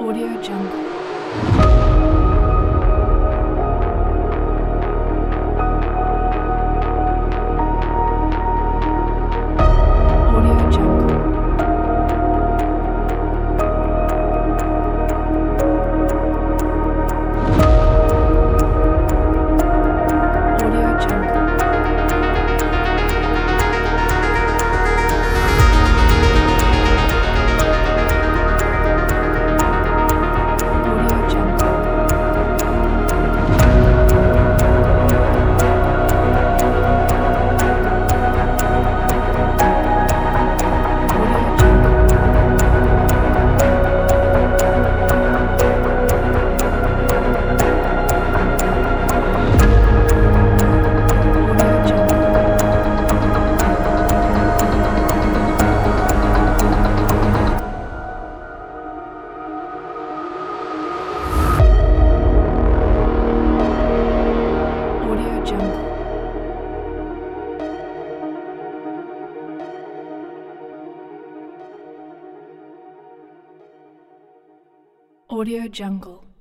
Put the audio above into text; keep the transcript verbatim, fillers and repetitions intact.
Audio Jungle. Audio Jungle. Audio Jungle. Audio Jungle. Audio Jungle. Audio Jungle. Audio Jungle. Audio Jungle.